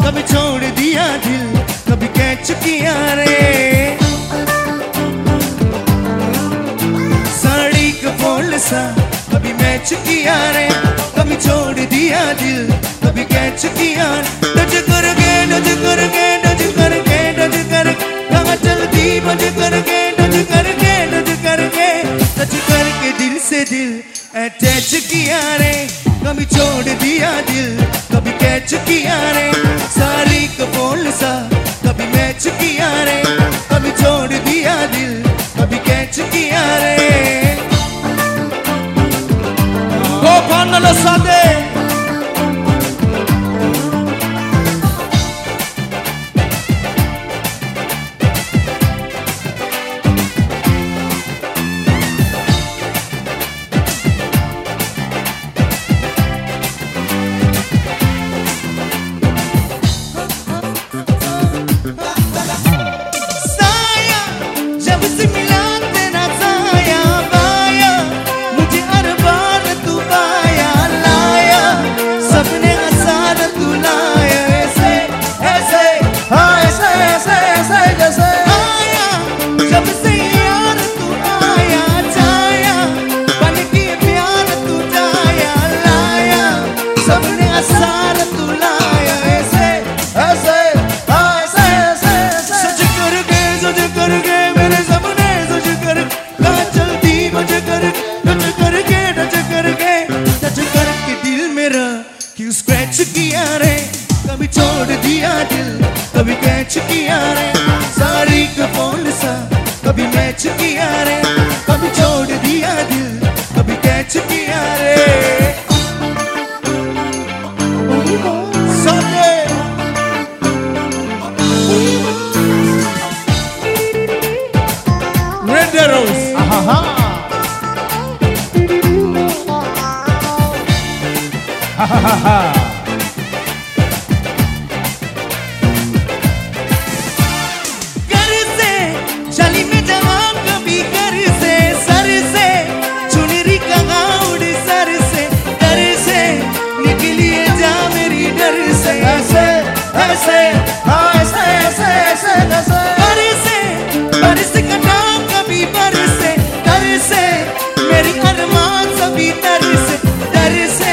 कभी छोड़ दिया दिल, कभी कैच किया रे। साड़ी का फॉल सा कभी मैच किया रे, कभी छोड़ दिया दिल, कभी कैच किया। डज करके डज करके डज करके डज करके कहाँ चलती बज करके डज करके डज करके डज करके दिल से दिल अटैच किया रे। कभी छोड़ दिया दिल, कभी कैच किया रे। साड़ी का फॉल सा कभी मैच किया रे, कभी छोड़ दिया दिल, कभी कैच किया रे। Go Panalo Sunday. क्यों स्क्रैच किया रे, कभी छोड़ दिया दिल, कभी कैच किया रे। साड़ी का फॉल सा कभी मैच किया रे, कभी छोड़ दिया दिल, कभी कैच किया रे। Red Arrows. घर से चली में जवा कभी घर से, सर से चुनरी का गाउड सर से, डर से निकली जा मेरी डर से। ऐसे ऐसे ऐसे ऐसे ऐसे ऐसे बरस कटा कभी बरसे, डर से मेरी अरमान सभी डर से, डर से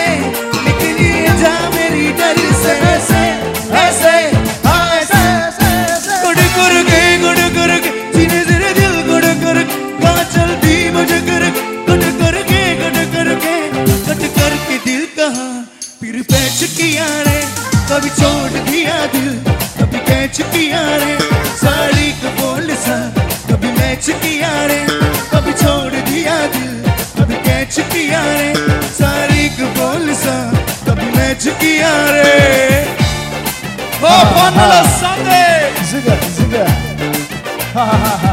किया रे। कभी छोड़ दिया दिल, कभी कैच किया रे। साड़ी का फॉल सा कभी मैच किया रे, कभी छोड़ दिया दिल, कभी कैच किया रे। साड़ी का फॉल सा कभी मैच किया रे। Oh, Panalo Sunday. Ziga.